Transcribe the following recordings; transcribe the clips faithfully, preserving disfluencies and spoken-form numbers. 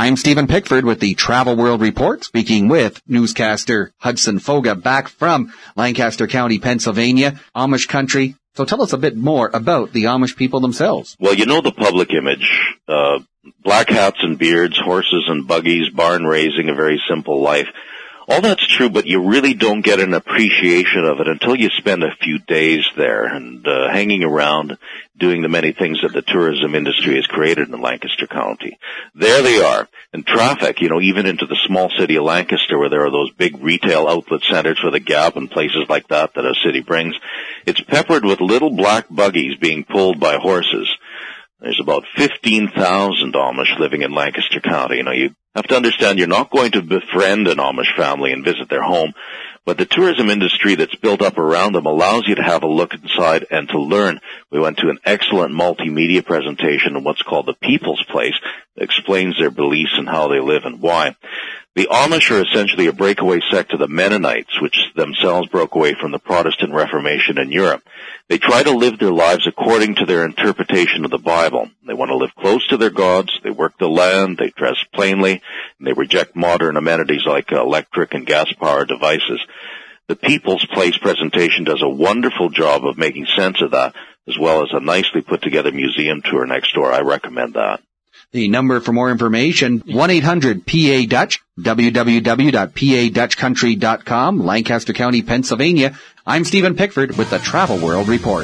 I'm Stephen Pickford with the Travel World Report, speaking with newscaster Hudson Foga back from Lancaster County, Pennsylvania, Amish country. So tell us a bit more about the Amish people themselves. Well, you know the public image. Uh, black hats and beards, horses and buggies, barn raising, a very simple life. All that's true, but you really don't get an appreciation of it until you spend a few days there and uh, hanging around doing the many things that the tourism industry has created in Lancaster County. There they are. And traffic, you know, even into the small city of Lancaster where there are those big retail outlet centers for the Gap and places like that that a city brings, it's peppered with little black buggies being pulled by horses. There's about fifteen thousand Amish living in Lancaster County. You know, you have to understand you're not going to befriend an Amish family and visit their home, but the tourism industry that's built up around them allows you to have a look inside and to learn. We went to an excellent multimedia presentation on what's called the People's Place that explains their beliefs and how they live and why. The Amish are essentially a breakaway sect of the Mennonites, which themselves broke away from the Protestant Reformation in Europe. They try to live their lives according to their interpretation of the Bible. They want to live close to their gods, they work the land, they dress plainly, and they reject modern amenities like electric and gas-powered devices. The People's Place presentation does a wonderful job of making sense of that, as well as a nicely put-together museum tour next door. I recommend that. The number for more information, one eight hundred P A Dutch, w w w dot p a dutch country dot com, Lancaster County, Pennsylvania. I'm Stephen Pickford with the Travel World Report.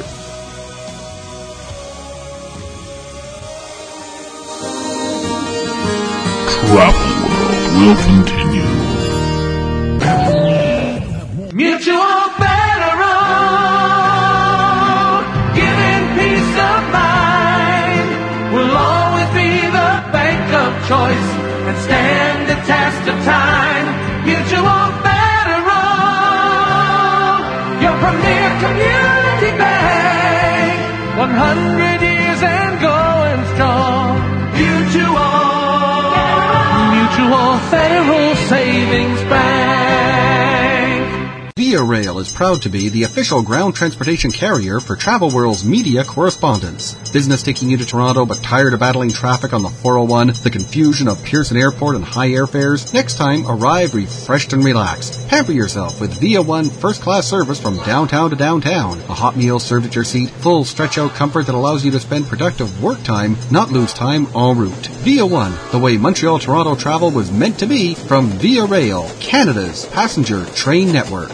Travel World will continue. Mutual Federal, giving peace of mind, will always be the bank of choice and stand the test of time. Mutual Federal, your premier community bank, one hundred years and going strong. Mutual, Mutual Federal Savings Bank. Via Rail is proud to be the official ground transportation carrier for Travel World's media correspondence. Business taking you to Toronto but tired of battling traffic on the four oh one, the confusion of Pearson Airport and high airfares? Next time, arrive refreshed and relaxed. Pamper yourself with Via One first-class service from downtown to downtown. A hot meal served at your seat, full stretch-out comfort that allows you to spend productive work time, not lose time en route. Via One, the way Montreal-Toronto travel was meant to be, from Via Rail, Canada's passenger train network.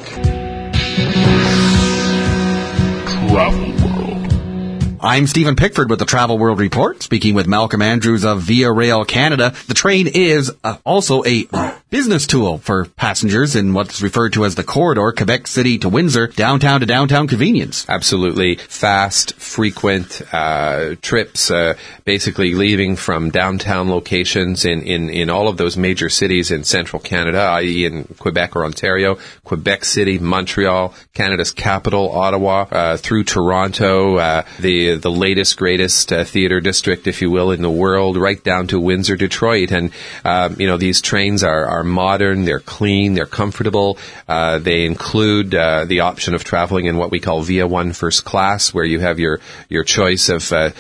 Travel World. I'm Stephen Pickford with the Travel World Report, speaking with Malcolm Andrews of Via Rail Canada. The train is uh, also a business tool for passengers in what's referred to as the corridor, Quebec City to Windsor, downtown to downtown convenience. Absolutely. Fast, frequent uh, trips, uh, basically leaving from downtown locations in, in, in all of those major cities in central Canada, that is in Quebec or Ontario, Quebec City, Montreal, Canada's capital, Ottawa, uh, through Toronto, uh, the the latest, greatest uh, theater district, if you will, in the world, right down to Windsor, Detroit. And, um, you know, these trains are, are modern, they're clean, they're comfortable. Uh, they include uh, the option of traveling in what we call Via One First Class, where you have your, your choice of, uh,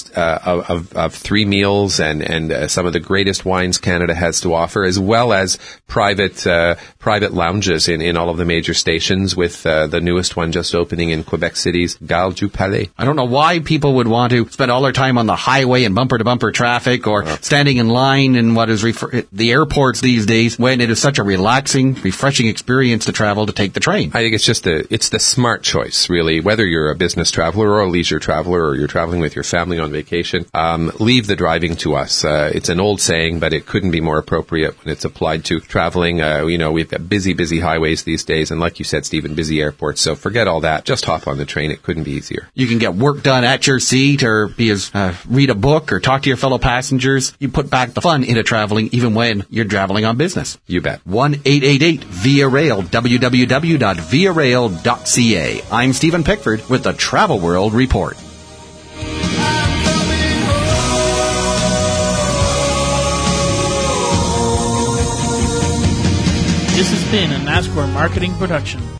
uh, of, of three meals and, and uh, some of the greatest wines Canada has to offer, as well as private uh, private lounges in, in all of the major stations, with uh, the newest one just opening in Quebec City's Gare du Palais. I don't know why people would want to spend all their time on the highway and bumper-to-bumper traffic or uh. standing in line in what is refer- the airports these days, when it is such a relaxing, refreshing experience to travel to take the train. I think it's just a, it's the smart choice, really, whether you're a business traveler or a leisure traveler or you're traveling with your family on vacation. Um, leave the driving to us. Uh, it's an old saying, but it couldn't be more appropriate when it's applied to traveling. Uh, you know, we've got busy, busy highways these days, and like you said, Stephen, busy airports. So forget all that. Just hop on the train. It couldn't be easier. You can get work done at your seat, or be as, uh, read a book, or talk to your fellow passengers. You put back the fun into traveling, even when you're traveling on business. You bet. one eight eight eight Via Rail, w w w dot via rail dot c a. I'm Stephen Pickford with the Travel World Report. This has been a NASCAR marketing production.